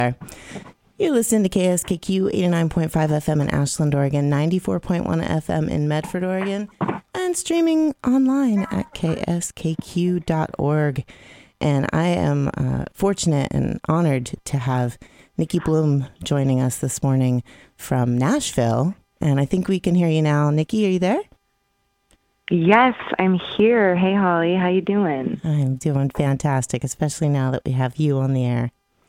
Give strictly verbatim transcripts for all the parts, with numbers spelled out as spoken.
You listen to K S K Q eighty-nine point five F M in Ashland, Oregon, ninety-four point one F M in Medford, Oregon, and streaming online at K S K Q dot org. And I am uh, fortunate and honored to have Nikki Bloom joining us this morning from Nashville. And I think we can hear you now. Nikki, are you there? Yes, I'm here. Hey, Holly, how you doing? I'm doing fantastic, especially now that we have you on the air.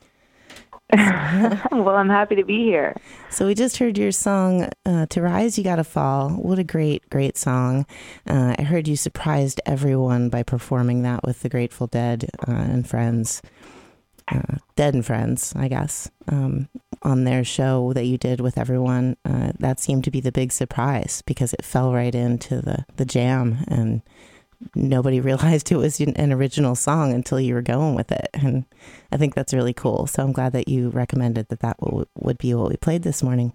Well, I'm happy to be here. So we just heard your song, uh, To Rise, You Gotta Fall. What a great, great song. Uh, I heard you surprised everyone by performing that with the Grateful Dead uh, and Friends. Uh, Dead and Friends, I guess, um, on their show that you did with everyone. Uh, that seemed to be the big surprise because it fell right into the, the jam, and nobody realized it was an original song until you were going with it. And I think that's really cool. So I'm glad that you recommended that that w- would be what we played this morning.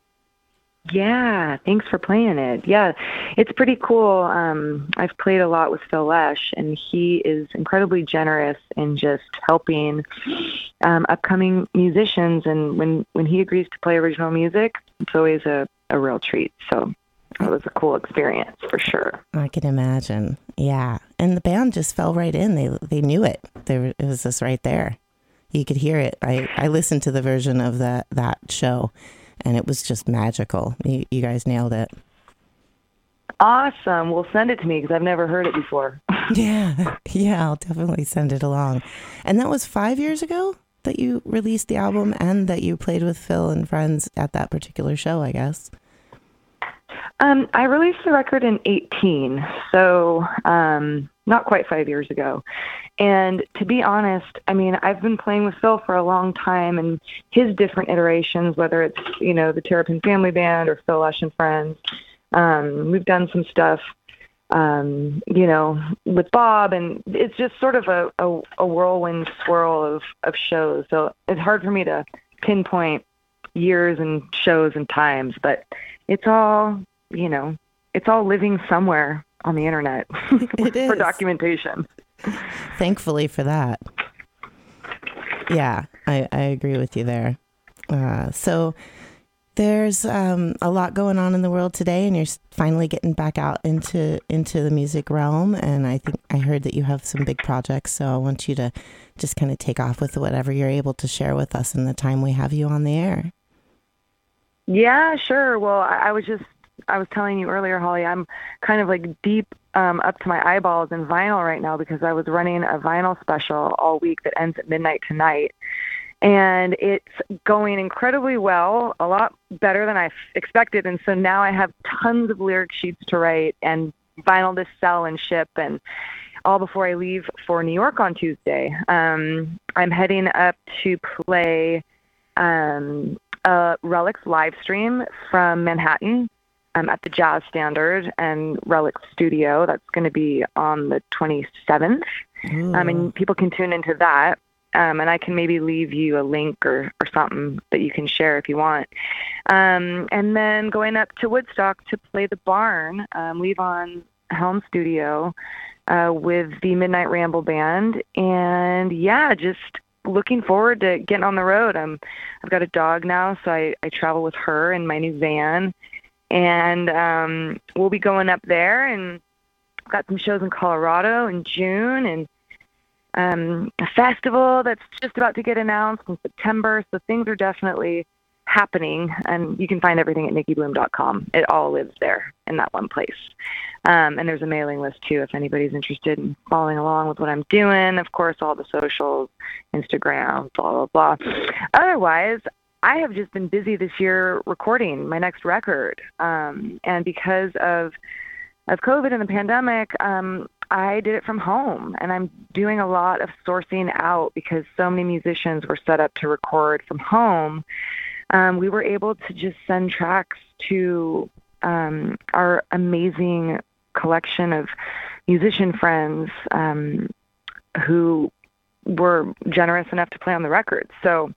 Yeah, thanks for playing it. Yeah, it's pretty cool. Um, I've played a lot with Phil Lesh, and he is incredibly generous in just helping um, upcoming musicians. And when, when he agrees to play original music, it's always a, a real treat. So it was a cool experience for sure. I can imagine. Yeah. And the band just fell right in. They they knew it. There it was just right there. You could hear it. I, I listened to the version of that, that show, and it was just magical. You, you guys nailed it. Awesome. Well, send it to me because I've never heard it before. Yeah. Yeah, I'll definitely send it along. And that was five years ago that you released the album and that you played with Phil and Friends at that particular show, I guess. Um, I released the record in eighteen, so um, not quite five years ago. And to be honest, I mean, I've been playing with Phil for a long time, and his different iterations, whether it's, you know, the Terrapin Family Band or Phil Lesh and Friends. Um, we've done some stuff, um, you know, with Bob, and it's just sort of a, a, a whirlwind swirl of, of shows. So it's hard for me to pinpoint years and shows and times, but it's all, you know, it's all living somewhere on the internet It is. for documentation. Thankfully for that. Yeah, I, I agree with you there. Uh, so there's um, a lot going on in the world today, and you're finally getting back out into into the music realm. And I think I heard that you have some big projects, so I want you to just kind of take off with whatever you're able to share with us in the time we have you on the air. Yeah, sure. Well, I, I was just, I was telling you earlier, Holly, I'm kind of like deep um, up to my eyeballs in vinyl right now because I was running a vinyl special all week that ends at midnight tonight. And it's going incredibly well, a lot better than I expected. And so now I have tons of lyric sheets to write and vinyl to sell and ship, and all before I leave for New York on Tuesday. Um, I'm heading up to play um, a Relics live stream from Manhattan um, at the Jazz Standard and Relics Studio. That's going to be on the twenty-seventh. Um, and people can tune into that. Um, and I can maybe leave you a link or, or something that you can share if you want. Um, and then going up to Woodstock to play the Barn, um, Levon Helm Studio uh, with the Midnight Ramble Band. And yeah, just looking forward to getting on the road. Um, I've got a dog now, so I, I travel with her in my new van. And um, we'll be going up there, and got some shows in Colorado in June, and um, a festival that's just about to get announced in September. So things are definitely happening, and you can find everything at nikki bloom dot com. It all lives there in that one place. Um, and there's a mailing list too if anybody's interested in following along with what I'm doing. Of course, all the socials, Instagram, blah, blah, blah. Otherwise, I have just been busy this year recording my next record. Um, and because of of COVID and the pandemic, um, I did it from home, and I'm doing a lot of sourcing out because so many musicians were set up to record from home. Um, we were able to just send tracks to um, our amazing collection of musician friends um, who were generous enough to play on the record. So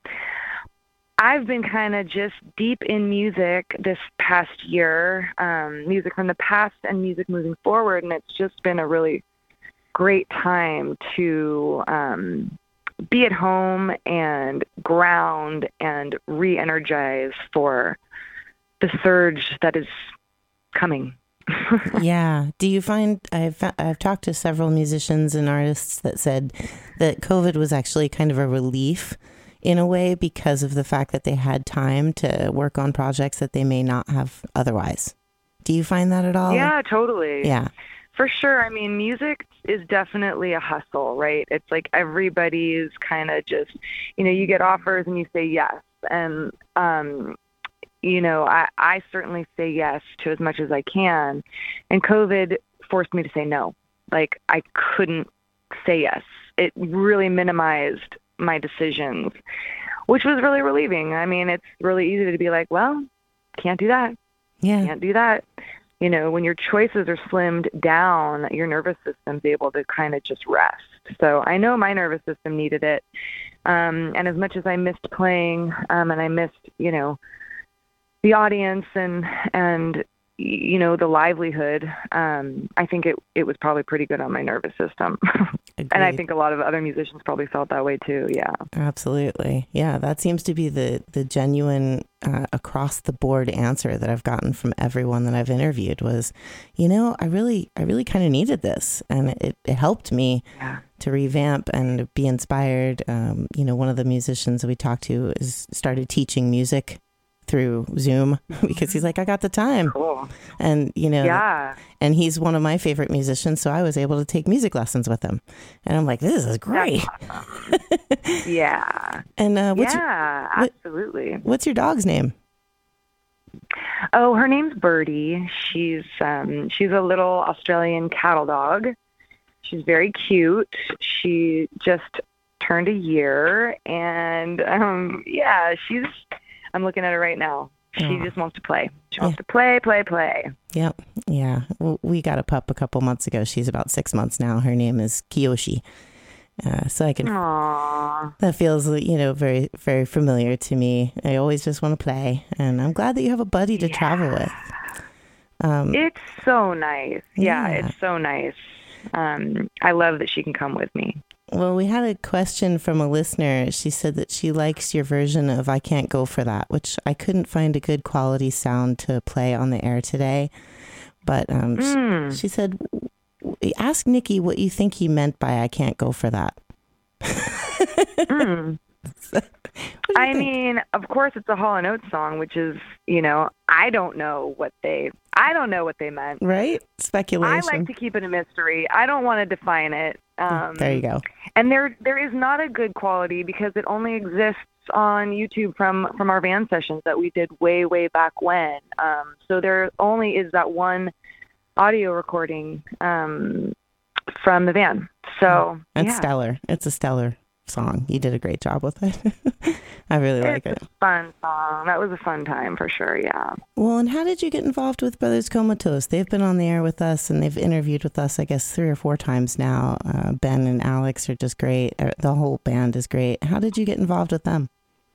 I've been kind of just deep in music this past year, um, music from the past and music moving forward, and it's just been a really great time to um, be at home and ground and re-energize for the surge that is coming. Yeah. Do you find, I've I've talked to several musicians and artists that said that COVID was actually kind of a relief in a way because of the fact that they had time to work on projects that they may not have otherwise. Do you find that at all? Yeah, totally. Yeah. For sure. I mean, music is definitely a hustle, right? It's like everybody's kind of just, you know, you get offers and you say yes. And, um, you know, I, I certainly say yes to as much as I can. And COVID forced me to say no. Like, I couldn't say yes. It really minimized my decisions, which was really relieving. I mean, it's really easy to be like, well, can't do that. Yeah. Can't do that. You know, when your choices are slimmed down, your nervous system's able to kind of just rest. So I know my nervous system needed it. Um, and as much as I missed playing, um, and I missed, you know, the audience and, and, you know, the livelihood, um, I think it, it was probably pretty good on my nervous system. And I think a lot of other musicians probably felt that way too. Yeah, absolutely. Yeah, that seems to be the, the genuine uh, across the board answer that I've gotten from everyone that I've interviewed was, you know, I really, I really kind of needed this, and it, it helped me yeah. to revamp and be inspired. Um, you know, one of the musicians that we talked to is started teaching music through Zoom because he's like, I got the time. Cool. And, you know, yeah. and he's one of my favorite musicians. So I was able to take music lessons with him. And I'm like, this is great. Awesome. Yeah. And uh, what's yeah, your, what, absolutely. What's your dog's name? Oh, her name's Birdie. She's, um, she's a little Australian cattle dog. She's very cute. She just turned a year and, um, yeah, she's, I'm looking at her right now. She oh. just wants to play. She wants yeah. to play, play, play. Yep. Yeah. Well, we got a pup a couple months ago. She's about six months now. Her name is Kiyoshi. Uh, so I can, Aww. That feels, you know, very, very familiar to me. I always just want to play. And I'm glad that you have a buddy to yeah. travel with. Um, it's so nice. Yeah, yeah, it's so nice. Um, I love that she can come with me. Well, we had a question from a listener. She said that she likes your version of I Can't Go For That, which I couldn't find a good quality sound to play on the air today. But um, mm. she, she said, ask Nikki what you think he meant by I Can't Go For That. mm. so, I think? mean, of course, it's a Hall and Oates song, which is, you know, I don't know what they, I don't know what they meant. Right? Speculation. I like to keep it a mystery. I don't want to define it. Um, there you go. And there, there is not a good quality because it only exists on YouTube from, from our van sessions that we did way, way back when. Um, so there only is that one audio recording um, from the van. So It's yeah. stellar. It's a stellar song. You did a great job with it. I really it's like it. It's a fun song. That was a fun time for sure, yeah. Well, and how did you get involved with Brothers Comatose? They've been on the air with us, and they've interviewed with us, I guess, three or four times now. Uh, Ben and Alex are just great. The whole band is great. How did you get involved with them?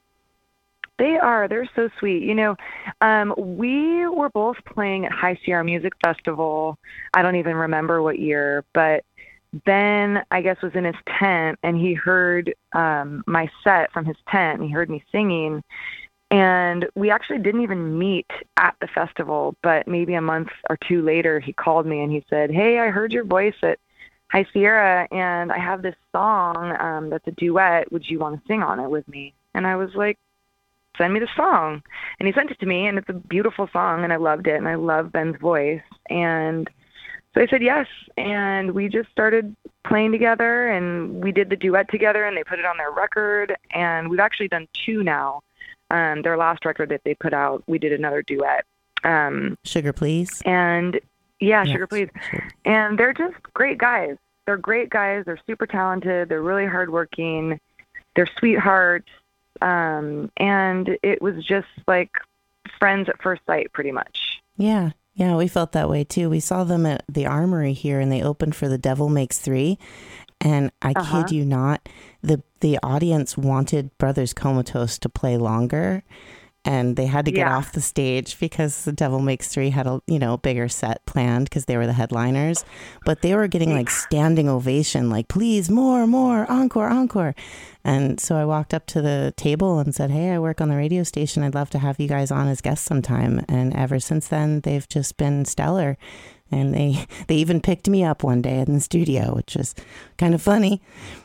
They are. They're so sweet. You know, um, we were both playing at High Sierra Music Festival. I don't even remember what year, but Ben, I guess, was in his tent, and he heard um, my set from his tent, and he heard me singing. And we actually didn't even meet at the festival, but maybe a month or two later, he called me, and he said, hey, I heard your voice at High Sierra, and I have this song um, that's a duet. Would you want to sing on it with me? And I was like, send me the song. And he sent it to me, and it's a beautiful song, and I loved it, and I love Ben's voice. And so I said yes, and we just started playing together, and we did the duet together, and they put it on their record, and we've actually done two now. Um, their last record that they put out, we did another duet. Um, Sugar Please? And, yeah, yes, Sugar Please. Sure. And they're just great guys. They're great guys. They're super talented. They're really hardworking. They're sweethearts. Um, and it was just like friends at first sight, pretty much. Yeah. Yeah, we felt that way too. We saw them at the Armory here, and they opened for The Devil Makes Three. And I uh-huh. kid you not, the the audience wanted Brothers Comatose to play longer. and they had to get Yeah. off the stage because the Devil Makes Three had a, you know, bigger set planned because they were the headliners, but they were getting like standing ovation, like, please, more, more, encore, encore. And so I walked up to the table and said, hey, I work on the radio station. I'd love to have you guys on as guests sometime. And ever since then, they've just been stellar. And they, they even picked me up one day in the studio, which was kind of funny.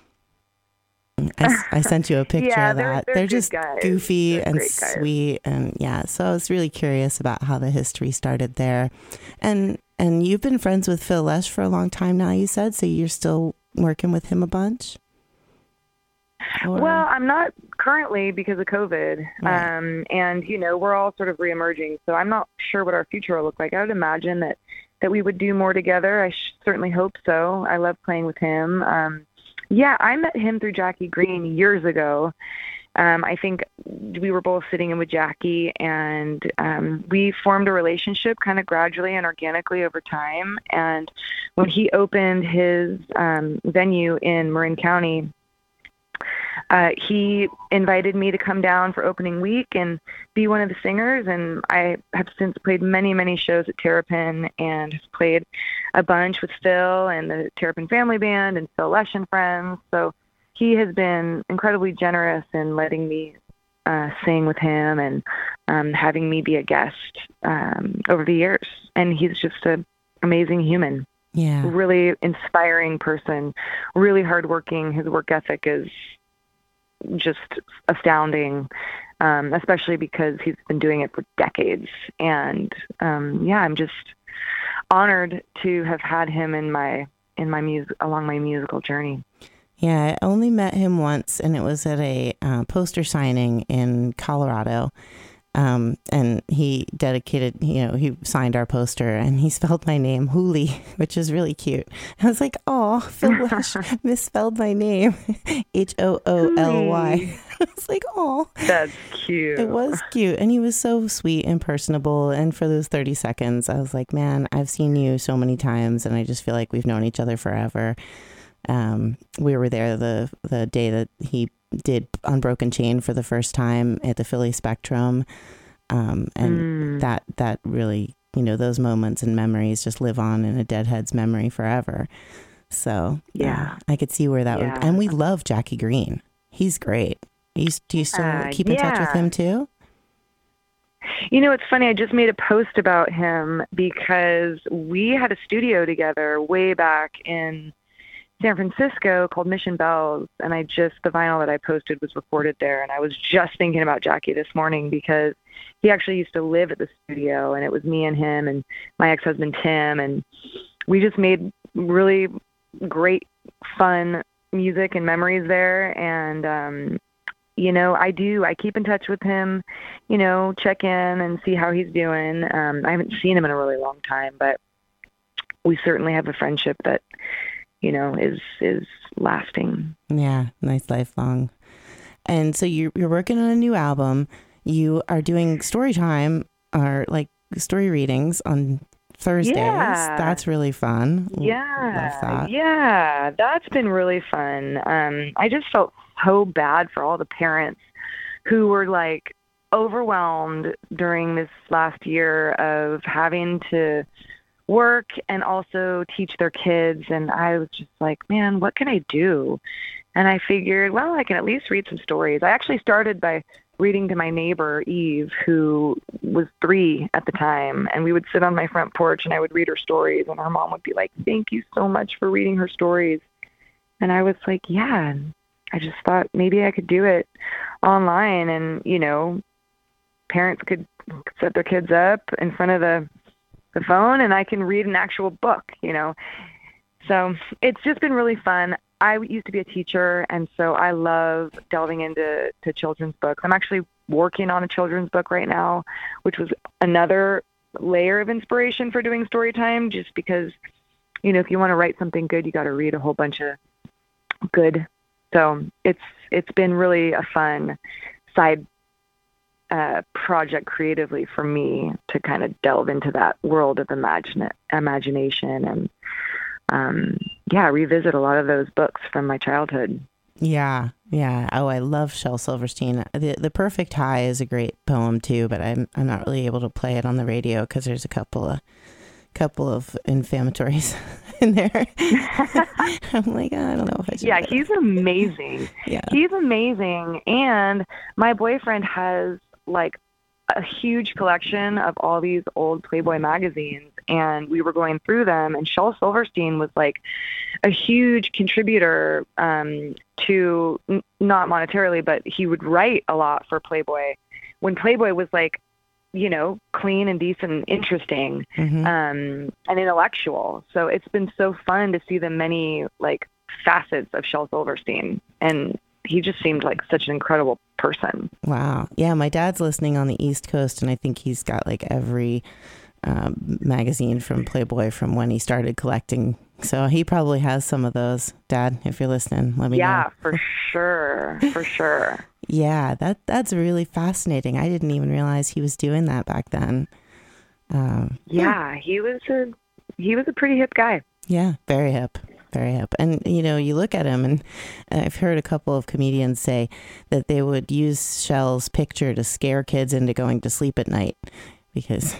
I, I sent you a picture Yeah, of they're- that. they're They're good just guys. goofy They're and great guys. sweet, and yeah. So I was really curious about how the history started there, and and you've been friends with Phil Lesh for a long time now. You said, so you're still working with him a bunch. Or- Well, I'm not currently because of COVID. Right. Um, and, you know, we're all sort of reemerging. So I'm not sure what our future will look like. I would imagine that, that we would do more together. I sh- certainly hope so. I love playing with him. Um, yeah, I met him through Jackie Green years ago. Um, I think we were both sitting in with Jackie, and um, we formed a relationship kind of gradually and organically over time. And when he opened his um, venue in Marin County, Uh, he invited me to come down for opening week and be one of the singers. And I have since played many, many shows at Terrapin and have played a bunch with Phil and the Terrapin Family Band and Phil Lesh and Friends. So he has been incredibly generous in letting me uh, sing with him and um, having me be a guest um, over the years. And he's just an amazing human. yeah, Really inspiring person, really hardworking. His work ethic is just astounding, um, especially because he's been doing it for decades. And um, yeah, I'm just honored to have had him in my in my music along my musical journey. yeah. I only met him once, and it was at a uh, poster signing in Colorado. Um, and he dedicated, you know, he signed our poster, and he spelled my name Hooli, which is really cute. I was like, oh, Phil Lesh misspelled my name, H O O L Y. I was like, oh, That's cute. it was cute. And he was so sweet and personable. And for those thirty seconds, I was like, man, I've seen you so many times, and I just feel like we've known each other forever. Um, we were there the, the day that he did Unbroken Chain for the first time at the Philly Spectrum. Um, and Mm. that, that really, you know, those moments and memories just live on in a Deadhead's memory forever. So Yeah. uh, I could see where that Yeah. would, and we love Jackie Green. He's great. You, do you still Uh, keep in touch with yeah. him too? You know, it's funny. I just made a post about him because we had a studio together way back in San Francisco called Mission Bells, and I just the vinyl that I posted was recorded there. And I was just thinking about Jackie this morning because he actually used to live at the studio, and it was me and him and my ex-husband Tim, and we just made really great, fun music and memories there. And um, you know, I do. I keep in touch with him. You know, check in and see how he's doing. Um, I haven't seen him in a really long time, but we certainly have a friendship that, you know, is is lasting. Yeah, nice lifelong. And so you're you're working on a new album. You are doing story time or like story readings on Thursdays. Yeah. That's really fun. Love Yeah, that. yeah, that's been really fun. Um, I just felt so bad for all the parents who were like overwhelmed during this last year of having to work and also teach their kids. And I was just like, man, what can I do? And I figured, well, I can at least read some stories. I actually started by reading to my neighbor, Eve, who was three at the time. And we would sit on my front porch and I would read her stories. And her mom would be like, thank you so much for reading her stories. And I was like, yeah, I just thought maybe I could do it online. And, you know, parents could set their kids up in front of the the phone and I can read an actual book, you know. So it's just been really fun. I used to be a teacher, and so I love delving into to children's books. I'm actually working on a children's book right now, which was another layer of inspiration for doing story time, just because, you know, if you want to write something good, you got to read a whole bunch of good. So it's it's been really a fun side uh, project creatively for me to kind of delve into that world of imagine imagination and um, yeah, revisit a lot of those books from my childhood. Yeah, Yeah. Oh, I love Shel Silverstein. The The Perfect High is a great poem too, but I'm I'm not really able to play it on the radio because there's a couple of couple of inflammatories in there. I'm like, I don't know if I should. Yeah, he's amazing. Yeah. He's amazing. And my boyfriend has like a huge collection of all these old Playboy magazines, and we were going through them, and Shel Silverstein was like a huge contributor um, to, n- not monetarily, but he would write a lot for Playboy when Playboy was like, you know, clean and decent and interesting, Mm-hmm. um, and intellectual. So it's been so fun to see the many like facets of Shel Silverstein, and he just seemed like such an incredible person. Wow. Yeah, my dad's listening on the East Coast, and I think he's got like every um, magazine from Playboy from when he started collecting. So he probably has some of those. Dad, if you're listening, let me Yeah, know. for sure, for sure. Yeah, that that's really fascinating. I didn't even realize he was doing that back then. Um, Yeah, he was a he was a pretty hip guy. yeah, very hip. Very hip. And, you know, you look at him, and I've heard a couple of comedians say that they would use Shel's picture to scare kids into going to sleep at night because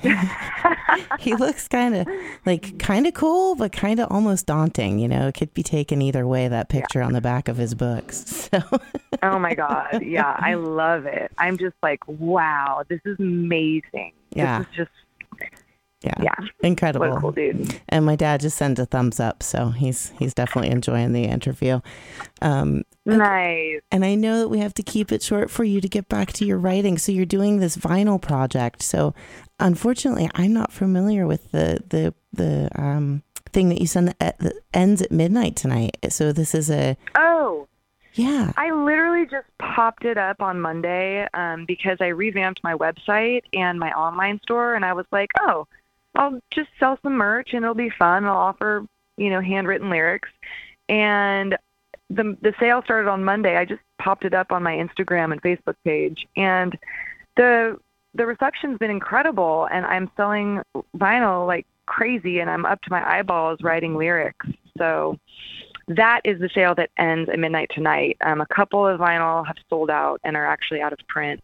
he looks kind of like kind of cool, but kind of almost daunting. You know, it could be taken either way, that picture on the back of his books. So. Oh, my God. Yeah, I love it. I'm just like, wow, this is amazing. Yeah. This is just, Yeah. yeah. Incredible. What a cool dude. And my dad just sent a thumbs up, so he's he's definitely enjoying the interview. Um, Nice. and I know that we have to keep it short for you to get back to your writing. So you're doing this vinyl project. So unfortunately, I'm not familiar with the the the um, thing that you send that, that ends at midnight tonight. So this is a Oh, yeah. I literally just popped it up on Monday um, because I revamped my website and my online store, and I was like, oh, I'll just sell some merch and it'll be fun. I'll offer, you know, handwritten lyrics. And the the sale started on Monday. I just popped it up on my Instagram and Facebook page, and the the reception's been incredible. And I'm selling vinyl like crazy, and I'm up to my eyeballs writing lyrics. So that is the sale that ends at midnight tonight. Um, a couple of vinyl have sold out and are actually out of print.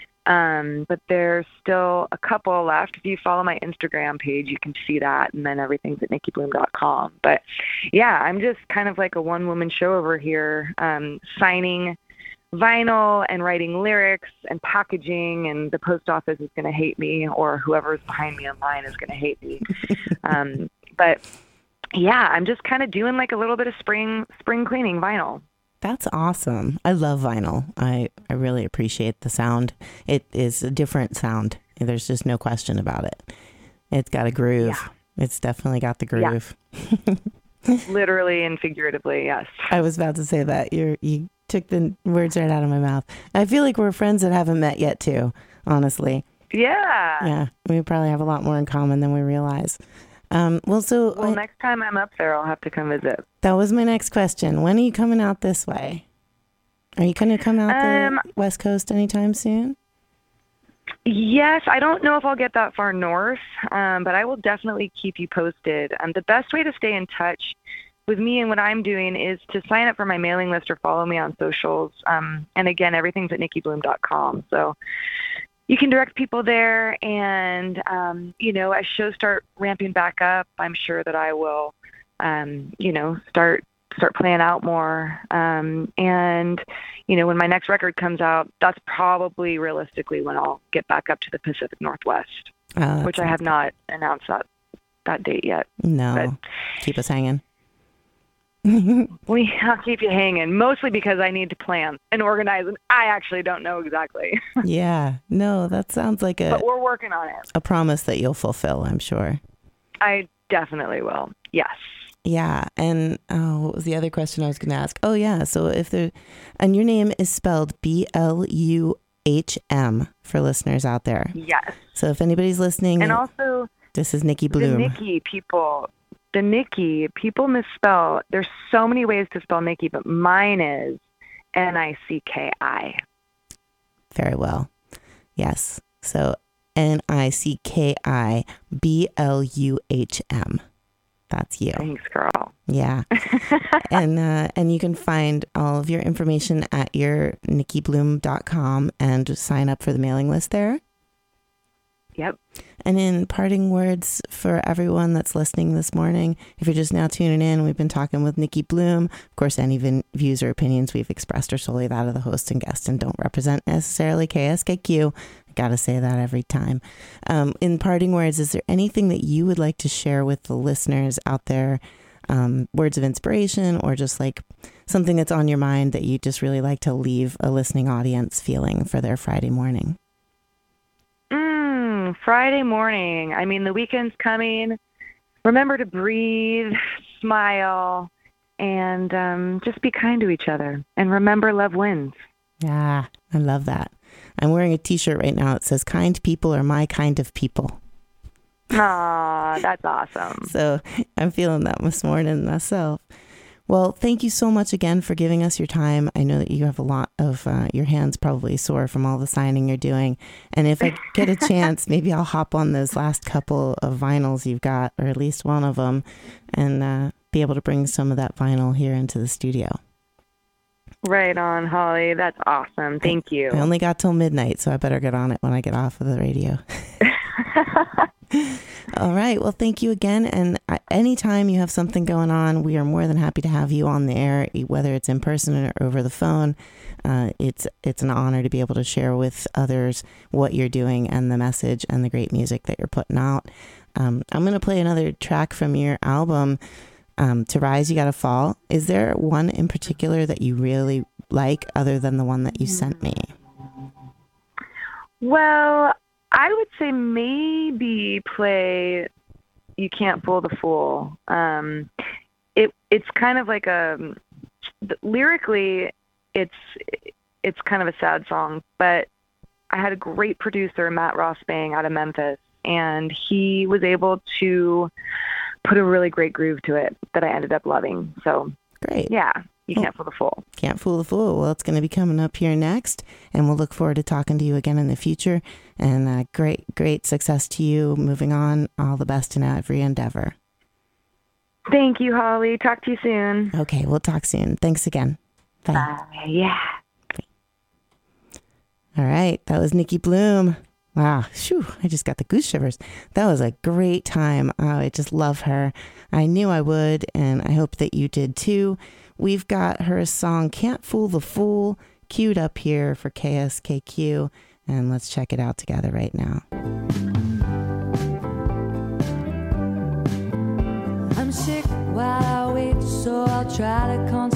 Um, but there's still a couple left. If you follow my Instagram page, you can see that, and then everything's at nikki bloom dot com. But yeah, I'm just kind of like a one-woman show over here, um, signing vinyl and writing lyrics and packaging, and the post office is going to hate me, or whoever's behind me online is going to hate me. um, but yeah, I'm just kind of doing like a little bit of spring spring cleaning vinyl. That's awesome. I love vinyl. I, I really appreciate the sound. It is a different sound. There's just no question about it. It's got a groove. Yeah. It's definitely got the groove. Yeah. Literally and figuratively, yes. I was about to say that. You you took the words right out of my mouth. I feel like we're friends that haven't met yet too, honestly. Yeah. Yeah. We probably have a lot more in common than we realize. Um, well, so Well, I, next time I'm up there, I'll have to come visit. that was my next question. When are you coming out this way? Are you going to come out Um, the West Coast anytime soon? Yes, I don't know if I'll get that far north, um, but I will definitely keep you posted. Um, the best way to stay in touch with me and what I'm doing is to sign up for my mailing list or follow me on socials. Um, and again, everything's at nikki bloom dot com. So you can direct people there. And, um, you know, as shows start ramping back up, I'm sure that I will, um, you know, start start playing out more. Um, and, you know, when my next record comes out, that's probably realistically when I'll get back up to the Pacific Northwest, Uh, which I have not announced that, that date yet. No. But Keep us hanging. we, I'll keep you hanging, mostly because I need to plan and organize, and I actually don't know exactly. Yeah. No, that sounds like a, But we're working on it. a promise that you'll fulfill, I'm sure. I definitely will. Yes. Yeah. And oh, what was the other question I was going to ask? Oh, yeah. So if there, and your name is spelled B L U H M for listeners out there. Yes. So if anybody's listening, And also, this is Nikki the Bloom. Nikki people, the Nikki, people misspell. There's so many ways to spell Nikki, but mine is N I C K I. Very well. Yes. So N I C K I B L U H M. That's you. Thanks, girl. Yeah. and uh, and you can find all of your information at your nikki bloom dot com and sign up for the mailing list there. Yep. And in parting words for everyone that's listening this morning, if you're just now tuning in, we've been talking with Nikki Bloom. Of course, any v- views or opinions we've expressed are solely that of the host and guest and don't represent necessarily K S K Q. I got to say that every time. Um, in parting words, is there anything that you would like to share with the listeners out there? Um, words of inspiration or just like something that's on your mind that you just really like to leave a listening audience feeling for their Friday morning? Friday morning. I mean, the weekend's coming. Remember to breathe, smile, and um, just be kind to each other. And remember, love wins. Yeah, I love that. I'm wearing a t-shirt right now that says, kind people are my kind of people. Aw, that's awesome. So I'm feeling that this morning myself. Well, thank you so much again for giving us your time. I know that you have a lot of, uh, your hands probably sore from all the signing you're doing. And if I get a chance, maybe I'll hop on those last couple of vinyls you've got, or at least one of them, and uh, be able to bring some of that vinyl here into the studio. Right on, Holly. That's awesome. Thank you. I only got till midnight, so I better get on it when I get off of the radio. All right. Well, thank you again. And anytime you have something going on, we are more than happy to have you on the air, whether it's in person or over the phone. Uh, it's it's an honor to be able to share with others what you're doing and the message and the great music that you're putting out. Um, I'm going to play another track from your album, um, To Rise, You Gotta Fall. Is there one in particular that you really like other than the one that you sent me? Well, I would say maybe play You Can't Fool the Fool. Um, it it's kind of like a lyrically, it's it's kind of a sad song, but I had a great producer, Matt Ross-Bang, out of Memphis, and he was able to put a really great groove to it that I ended up loving. So great, yeah. You Can't oh, Fool the Fool. Can't Fool the Fool. Well, it's going to be coming up here next, and we'll look forward to talking to you again in the future. And uh, great, great success to you moving on. All the best in every endeavor. Thank you, Holly. Talk to you soon. Okay, we'll talk soon. Thanks again. Bye. Bye. Yeah. Bye. All right, that was Nikki Bloom. Wow, shoo, I just got the goose shivers. That was a great time. Oh, I just love her. I knew I would, and I hope that you did too. We've got her song Can't Fool the Fool queued up here for K S K Q, and let's check it out together right now. I'm sick while I wait, so I'll try to concentrate.